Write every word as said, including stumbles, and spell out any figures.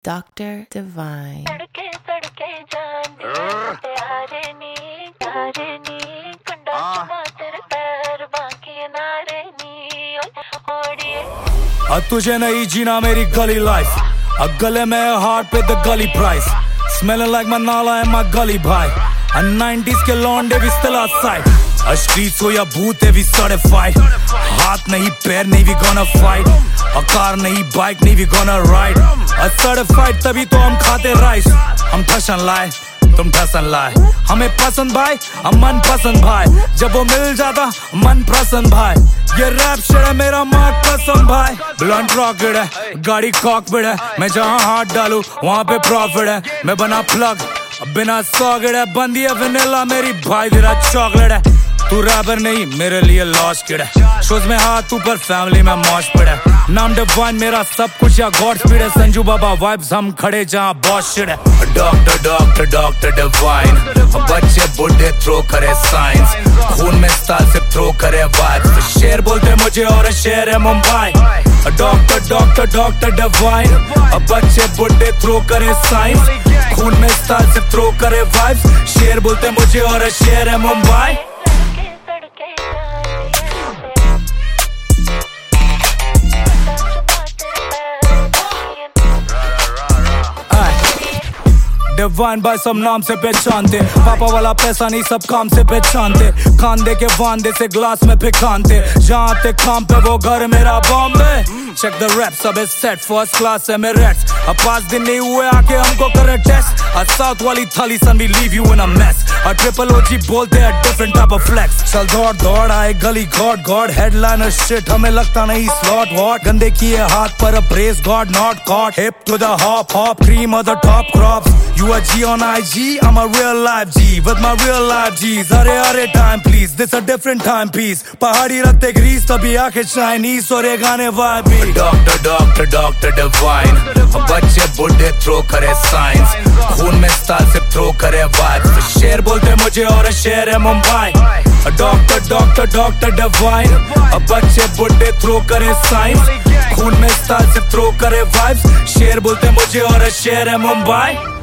Doctor Divine. अब तुझे नहीं जीना मेरी गली लाइफ, अब गले में हार्ट पे द गली price, smelling like Manala and my gully भाई, a nineties के लौंडे भी still outside, a streets हो या भूत है भी certified, हाथ नहीं पैर नहीं भी gonna fight, a कार नहीं बाइक नहीं भी gonna ride, a certified तभी तो हम खाते राइस, हम फैशन लाए तुम ठसन लाए, हमें पसंद भाई हम मन पसंद भाई, जब वो मिल जाता मन प्रसन्न भाई, ये रैप शेर है मेरा मार्क पसंद भाई, ब्लंट रॉकेट है गाड़ी कॉकपिट है, मैं जहाँ हाथ डालूं वहाँ पे प्रॉफिट है, मैं बना प्लग बिना सॉकेट है, बंदी है वनीला मेरी भाई तेरा चॉकलेट है, तू रैपर नहीं मेरे लिए लॉस्ट किड है, शोज में हाथ ऊपर फैमिली में मौज पिड है, नाम डिवाइन मेरा सब कुछ या गॉड स्पीड है, संजू बाबा वाइब्स हम खड़े जहाँ बॉस शिट है, डॉक्टर डॉक्टर डॉक्टर डिवाइन, बच्चे बुढ़े थ्रो करे साइंस, खून में स्टाइल से थ्रो करे वाइब्स, शेर बोलते मुझे और शेर है Mumbai, doctor doctor doctor divine, बच्चे बुढ़े थ्रो करे साइंस, खून में स्टाइल से थ्रो करे वाइब्स, शेर बोलते मुझे और शेर है मुंबई। डिवाइन भाई सब नाम से पहचानते, पापा वाला पैसा नहीं सब काम से पहचानते, खांदे के वांदे से ग्लास में फिकानते, जहाँ आते काम पे वो घर मेरा बॉम्बे, चेक द रैप सब है सेट फर्स्ट क्लास है मेरे रेट्स, अब पाँच दिन नहीं हुए आके हमको करे टेस्ट, आ साउथ वाली थाली son we leave you in a mess, आ ट्रिपल ओजी बोलते हैं डिफरेंट टाइप ऑफ फ्लेक्स, चल दौड़ दौड़ आए गली गॉड गॉड हेडलाइनर शिट हमें लगता नहीं स्लॉट वॉट, गंदे किए हाथ पर press God not caught, hip to the hop hop cream of the top crops, you a G on I G, I'm a real life G with my real life G's, अरे अरे time please, this a different time piece, पहाड़ी रखते Greece तभी आके Chinese और ये गाने vibe भी, डॉक्टर डॉक्टर डॉक्टर डिवाइन, बच्चे बुढ़े थ्रो करे साइंस, खून में स्टाइल से थ्रो करे वाइब्स, शेर बोलते मुझे और शेर है Mumbai, doctor doctor doctor divine, बच्चे बुढ़े थ्रो करे साइंस, खून में स्टाइल से थ्रो करे वाइब्स, शेर बोलते मुझे और शेर है मुंबई।